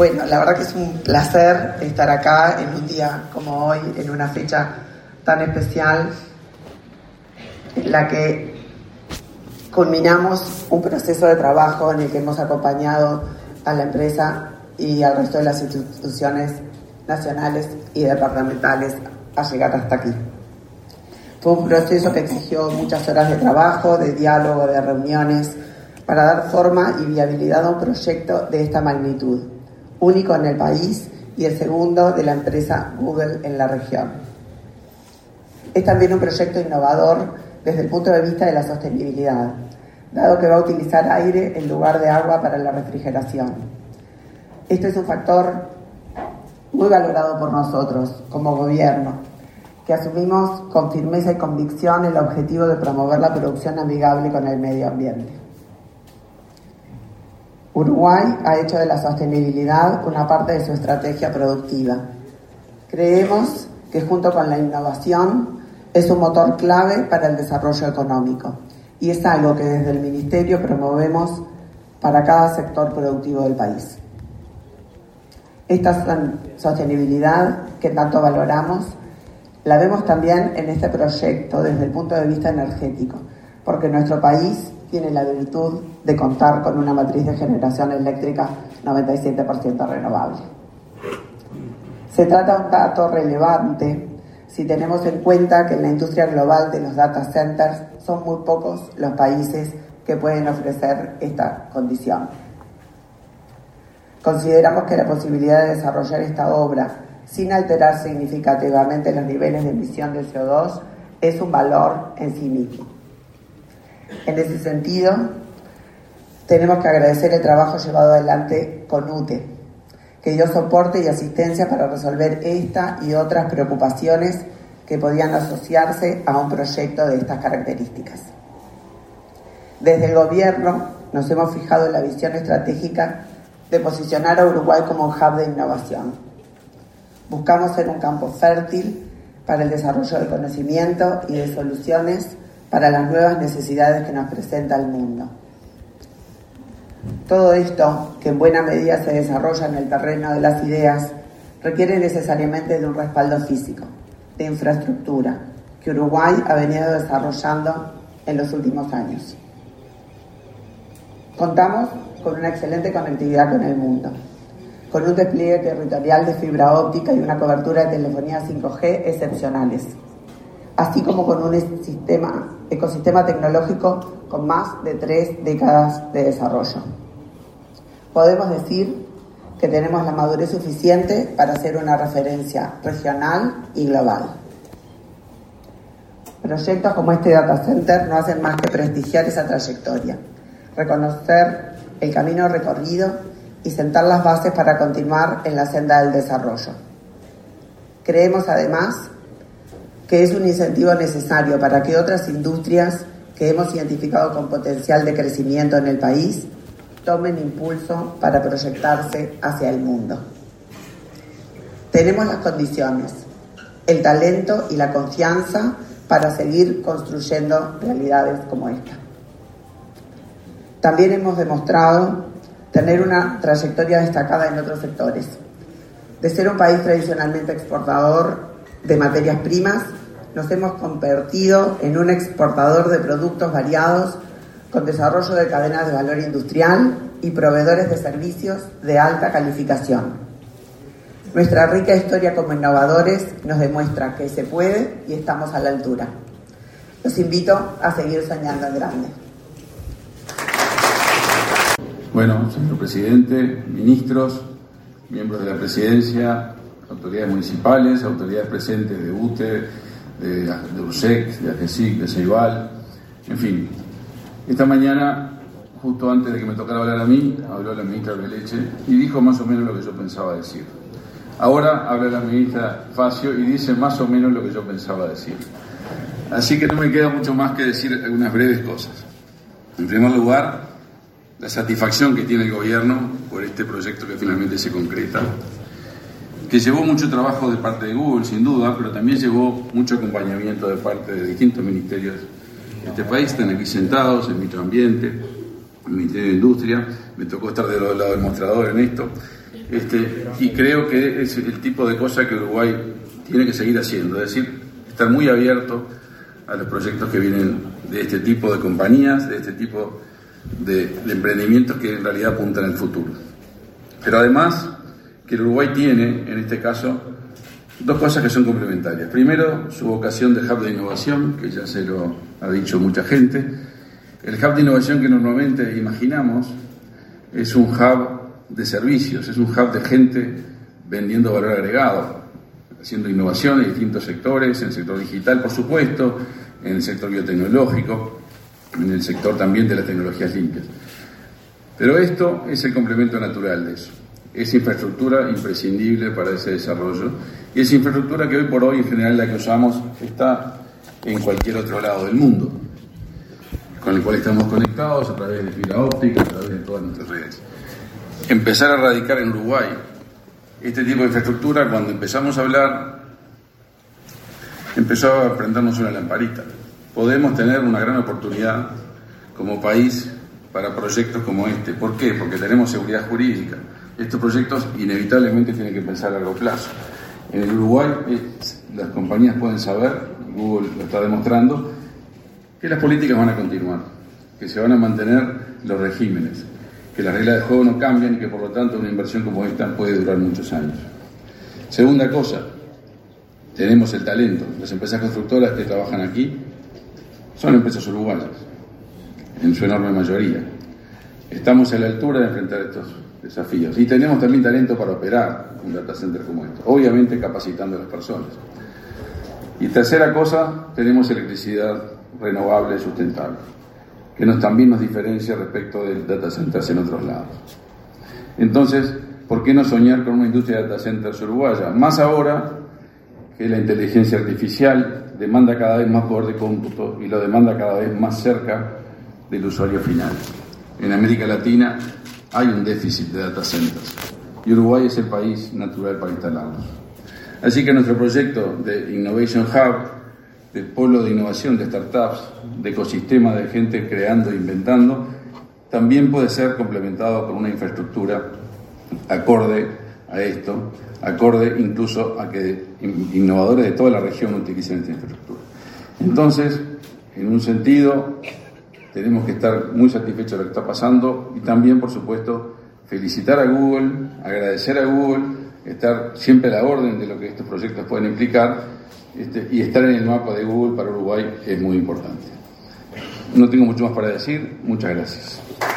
Bueno, la verdad que es un placer estar acá en un día como hoy, en una fecha tan especial, en la que culminamos un proceso de trabajo en el que hemos acompañado a la empresa y al resto de las instituciones nacionales y departamentales a llegar hasta aquí. Fue un proceso que exigió muchas horas de trabajo, de diálogo, de reuniones, para dar forma y viabilidad a un proyecto de esta magnitud, único en el país y el segundo de la empresa Google en la región. Es también un proyecto innovador desde el punto de vista de la sostenibilidad, dado que va a utilizar aire en lugar de agua para la refrigeración. Este es un factor muy valorado por nosotros como gobierno, que asumimos con firmeza y convicción el objetivo de promover la producción amigable con el medio ambiente. Uruguay ha hecho de la sostenibilidad una parte de su estrategia productiva. Creemos que junto con la innovación es un motor clave para el desarrollo económico y es algo que desde el Ministerio promovemos para cada sector productivo del país. Esta sostenibilidad que tanto valoramos la vemos también en este proyecto desde el punto de vista energético, porque nuestro país tiene la virtud de contar con una matriz de generación eléctrica 97% renovable. Se trata de un dato relevante si tenemos en cuenta que en la industria global de los data centers son muy pocos los países que pueden ofrecer esta condición. Consideramos que la posibilidad de desarrollar esta obra sin alterar significativamente los niveles de emisión de CO2 es un valor en sí mismo. En ese sentido, tenemos que agradecer el trabajo llevado adelante con UTE, que dio soporte y asistencia para resolver esta y otras preocupaciones que podían asociarse a un proyecto de estas características. Desde el Gobierno nos hemos fijado en la visión estratégica de posicionar a Uruguay como un hub de innovación. Buscamos ser un campo fértil para el desarrollo del conocimiento y de soluciones para las nuevas necesidades que nos presenta el mundo. Todo esto, que en buena medida se desarrolla en el terreno de las ideas, requiere necesariamente de un respaldo físico, de infraestructura, que Uruguay ha venido desarrollando en los últimos años. Contamos con una excelente conectividad con el mundo, con un despliegue territorial de fibra óptica y una cobertura de telefonía 5G excepcionales, así como con un ecosistema tecnológico con más de 3 décadas de desarrollo. Podemos decir que tenemos la madurez suficiente para ser una referencia regional y global. Proyectos como este data center no hacen más que prestigiar esa trayectoria, reconocer el camino recorrido y sentar las bases para continuar en la senda del desarrollo. Creemos además que es un incentivo necesario para que otras industrias que hemos identificado con potencial de crecimiento en el país tomen impulso para proyectarse hacia el mundo. Tenemos las condiciones, el talento y la confianza para seguir construyendo realidades como esta. También hemos demostrado tener una trayectoria destacada en otros sectores. De ser un país tradicionalmente exportador de materias primas, nos hemos convertido en un exportador de productos variados con desarrollo de cadenas de valor industrial y proveedores de servicios de alta calificación. Nuestra rica historia como innovadores nos demuestra que se puede y estamos a la altura. Los invito a seguir soñando en grande. Bueno, señor presidente, ministros, miembros de la presidencia, autoridades municipales, autoridades presentes de UTE, de URSEC, de AGESIC, de CEIBAL, en fin. Esta mañana, justo antes de que me tocara hablar a mí, habló la ministra Beleche y dijo más o menos lo que yo pensaba decir. Ahora habla la ministra Facio y dice más o menos lo que yo pensaba decir. Así que no me queda mucho más que decir algunas breves cosas. En primer lugar, la satisfacción que tiene el gobierno por este proyecto que finalmente se concreta, que llevó mucho trabajo de parte de Google, sin duda, pero también llevó mucho acompañamiento de parte de distintos ministerios de este país. Están aquí sentados, el Ministro de Ambiente, el Ministerio de Industria, me tocó estar del lado del mostrador en esto, y creo que es el tipo de cosa que Uruguay tiene que seguir haciendo, es decir, estar muy abierto a los proyectos que vienen de este tipo de compañías, de este tipo de emprendimientos que en realidad apuntan al futuro. Pero además, que el Uruguay tiene, en este caso, dos cosas que son complementarias. Primero, su vocación de hub de innovación, que ya se lo ha dicho mucha gente. El hub de innovación que normalmente imaginamos es un hub de servicios, es un hub de gente vendiendo valor agregado, haciendo innovación en distintos sectores, en el sector digital, por supuesto, en el sector biotecnológico, en el sector también de las tecnologías limpias. Pero esto es el complemento natural de eso. Es infraestructura imprescindible para ese desarrollo y es infraestructura que hoy por hoy en general la que usamos está en cualquier otro lado del mundo, con el cual estamos conectados a través de fibra óptica, a través de todas nuestras redes. Empezar a radicar en Uruguay este tipo de infraestructura, cuando empezamos a hablar, empezó a prendernos una lamparita. Podemos tener una gran oportunidad como país para proyectos como este. ¿Por qué? Porque tenemos seguridad jurídica. Estos proyectos inevitablemente tienen que pensar a largo plazo. En el Uruguay las compañías pueden saber, Google lo está demostrando, que las políticas van a continuar, que se van a mantener los regímenes, que las reglas de juego no cambian y que por lo tanto una inversión como esta puede durar muchos años. Segunda cosa, tenemos el talento. Las empresas constructoras que trabajan aquí son empresas uruguayas, en su enorme mayoría. Estamos a la altura de enfrentar estos desafíos y tenemos también talento para operar un data center como este, obviamente capacitando a las personas. Y tercera cosa, tenemos electricidad renovable y sustentable, que también nos diferencia respecto de data centers en otros lados. Entonces, ¿por qué no soñar con una industria de data centers uruguaya? Más ahora que la inteligencia artificial demanda cada vez más poder de cómputo y lo demanda cada vez más cerca del usuario final. En América Latina hay un déficit de data centers y Uruguay es el país natural para instalarlos. Así que nuestro proyecto de Innovation Hub, de polo de innovación, de startups, de ecosistema de gente creando e inventando, también puede ser complementado con una infraestructura acorde a esto, acorde incluso a que innovadores de toda la región utilicen esta infraestructura. Entonces, en un sentido, tenemos que estar muy satisfechos de lo que está pasando y también, por supuesto, felicitar a Google, agradecer a Google, estar siempre a la orden de lo que estos proyectos pueden implicar, y estar en el mapa de Google para Uruguay es muy importante. No tengo mucho más para decir. Muchas gracias.